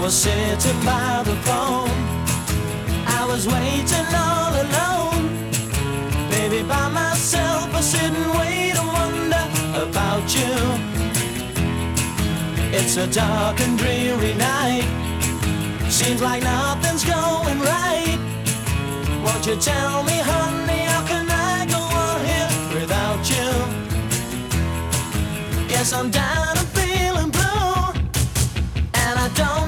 was sitting by the phone, I was waiting all alone. Baby, by myself, I sit and wait and wonder about you. It's a dark and dreary night, seems like nothing's going right. Won't you tell me, honey, how can I go on here without you? Yes, I'm down and feeling blue, and I don't